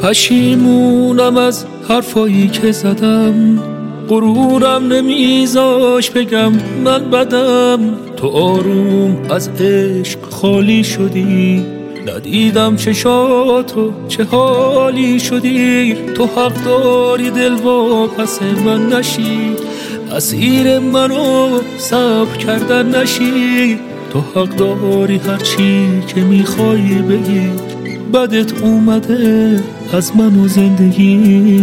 پشیمونم از حرفایی که زدم، غرورم نمیذاش بگم من بدم. تو آروم از عشق خالی شدی، ندیدم چشاتو چه حالی شدی. تو حق داری دل واپس من نشی، اسیر منو صبر کردن نشی. تو حق داری هرچی که میخوای بگی، بدت اومده از من و زندگی.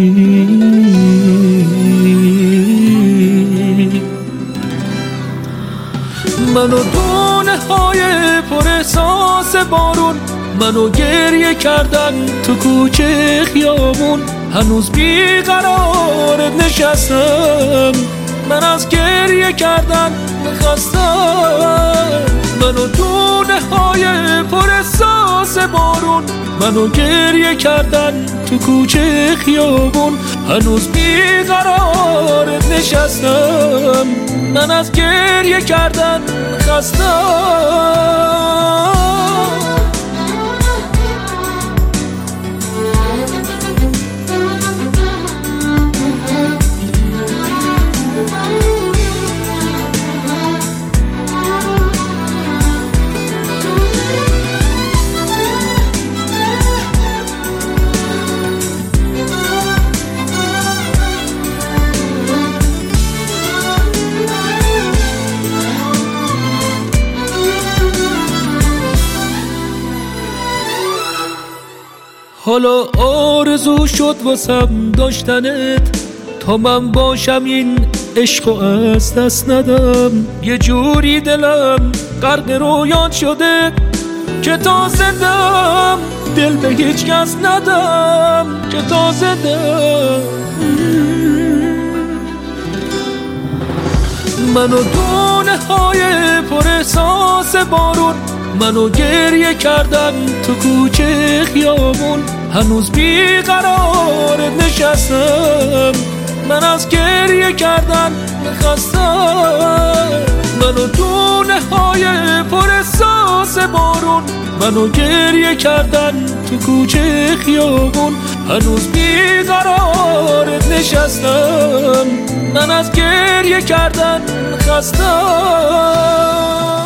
منو دونه های پر احساس بارون، منو گریه کردن تو کوچه خیابون. هنوز بیقرارت نشستم، من از گریه کردن میخواستم. منو دونه های پر احساس بارون، منو گریه کردن تو کوچه خیابون. هنوز بیقرارت نشستم، من از گریه کردن خستم. حالا آرزو شد واسم داشتنت، تا من باشم این عشقو از دست ندم. یه جوری دلم غرق رویات شده که تا زندم دل به هیچ کس ندم، که تا زندم. منو دونه های پر احساس بارون، منو گریه کردن تو کوچه خیابون. هنوز بیقرارت نشستم، من از گریه کردن میخواستم. منو دونه های پر احساس بارون، منو گریه کردن تو کوچه خیابون. هنوز بیقرارت نشستم، من از گریه کردن میخواستم.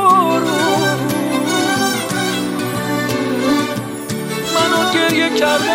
منو گریه کردن